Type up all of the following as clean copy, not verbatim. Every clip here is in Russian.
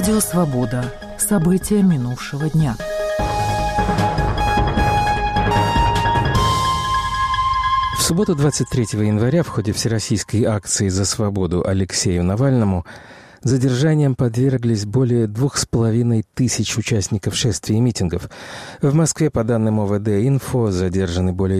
Радио «Свобода». События минувшего дня. В субботу 23 января в ходе всероссийской акции «За свободу» Алексею Навальному задержанием подверглись более 2500 участников шествий и митингов. В Москве, по данным ОВД-Инфо, задержаны более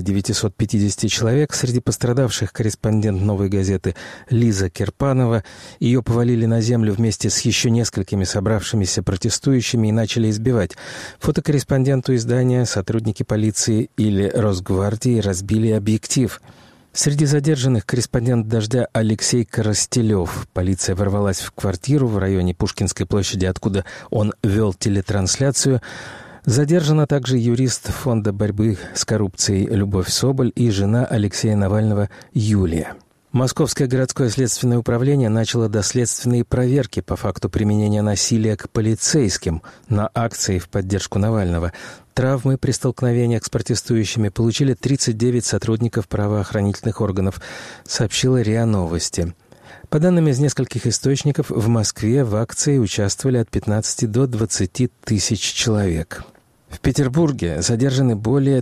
950 человек. Среди пострадавших корреспондент «Новой газеты» Лиза Кирпанова. Ее повалили на землю вместе с еще несколькими собравшимися протестующими и начали избивать. Фотокорреспонденту издания сотрудники полиции или Росгвардии разбили объектив. Среди задержанных корреспондент «Дождя» Алексей Коростелев. Полиция ворвалась в квартиру в районе Пушкинской площади, откуда он вел телетрансляцию. Задержана также юрист Фонда борьбы с коррупцией Любовь Соболь и жена Алексея Навального Юлия. Московское городское следственное управление начало доследственные проверки по факту применения насилия к полицейским на акции в поддержку Навального. Травмы при столкновениях с протестующими получили 39 сотрудников правоохранительных органов, сообщила РИА Новости. По данным из нескольких источников, в Москве в акции участвовали от 15 до 20 тысяч человек. В Петербурге задержаны более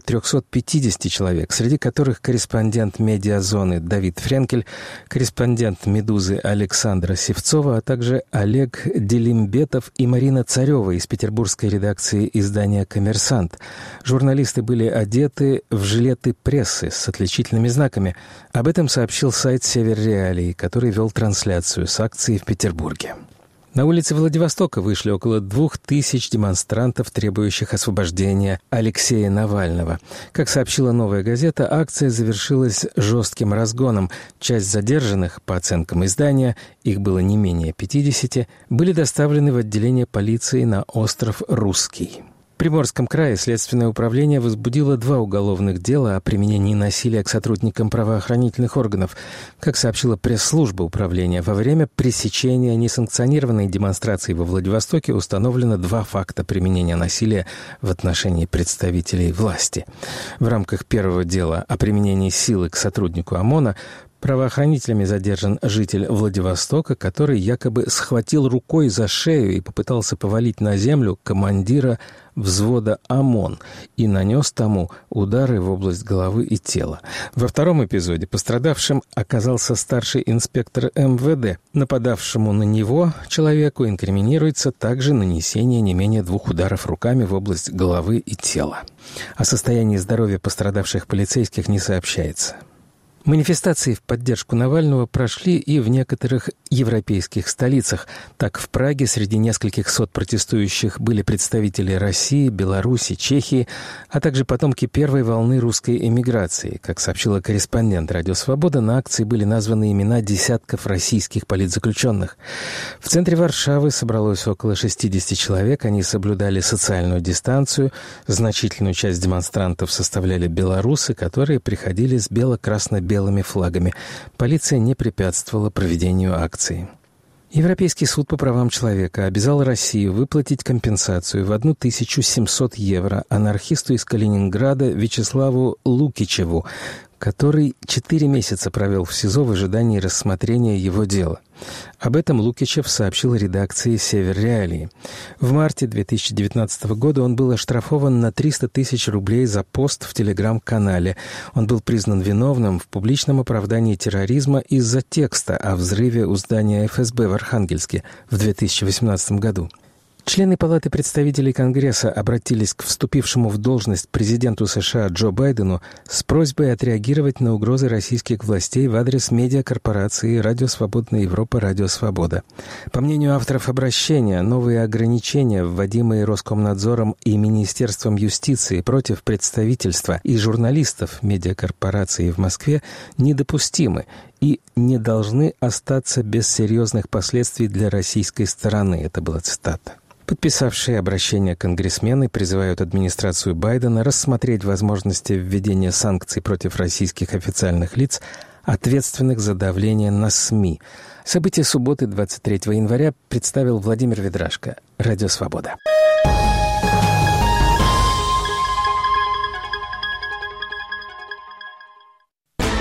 350 человек, среди которых корреспондент «Медиазоны» Давид Френкель, корреспондент «Медузы» Александра Севцова, а также Олег Делимбетов и Марина Царева из петербургской редакции издания «Коммерсант». Журналисты были одеты в жилеты прессы с отличительными знаками. Об этом сообщил сайт «Север Реалии», который вел трансляцию с акции в Петербурге. На улице Владивостока вышли около 2000 демонстрантов, требующих освобождения Алексея Навального. Как сообщила «Новая газета», акция завершилась жестким разгоном. Часть задержанных, по оценкам издания, их было не менее 50, были доставлены в отделение полиции на остров Русский. В Приморском крае Следственное управление возбудило 2 уголовных дела о применении насилия к сотрудникам правоохранительных органов. Как сообщила пресс-служба управления, во время пресечения несанкционированной демонстрации во Владивостоке установлено 2 факта применения насилия в отношении представителей власти. В рамках первого дела о применении силы к сотруднику ОМОНа правоохранителями задержан житель Владивостока, который якобы схватил рукой за шею и попытался повалить на землю командира взвода ОМОН и нанес тому удары в область головы и тела. Во втором эпизоде пострадавшим оказался старший инспектор МВД. Нападавшему на него человеку инкриминируется также нанесение не менее 2 ударов руками в область головы и тела. О состоянии здоровья пострадавших полицейских не сообщается. Манифестации в поддержку Навального прошли и в некоторых европейских столицах. Так, в Праге среди нескольких сот протестующих были представители России, Беларуси, Чехии, а также потомки первой волны русской эмиграции. Как сообщила корреспондент «Радио Свобода», на акции были названы имена десятков российских политзаключенных. В центре Варшавы собралось около 60 человек. Они соблюдали социальную дистанцию. Значительную часть демонстрантов составляли белорусы, которые приходили с бело-красно-белыми флагами. Полиция не препятствовала проведению акции. Европейский суд по правам человека обязал Россию выплатить компенсацию в 1700 евро анархисту из Калининграда Вячеславу Лукичеву, который 4 месяца провел в СИЗО в ожидании рассмотрения его дела. Об этом Лукичев сообщил редакции «Север Реалии». В марте 2019 года он был оштрафован на 300 тысяч рублей за пост в телеграм-канале. Он был признан виновным в публичном оправдании терроризма из-за текста о взрыве у здания ФСБ в Архангельске в 2018 году. Члены Палаты представителей Конгресса обратились к вступившему в должность президенту США Джо Байдену с просьбой отреагировать на угрозы российских властей в адрес медиакорпорации «Радио Свободная Европа», «Радио Свобода». По мнению авторов обращения, новые ограничения, вводимые Роскомнадзором и Министерством юстиции против представительства и журналистов медиакорпорации в Москве, недопустимы и не должны остаться без серьезных последствий для российской стороны. Это была цитата. Подписавшие обращение конгрессмены призывают администрацию Байдена рассмотреть возможности введения санкций против российских официальных лиц, ответственных за давление на СМИ. События субботы 23 января представил Владимир Ведрашко. Радио «Свобода».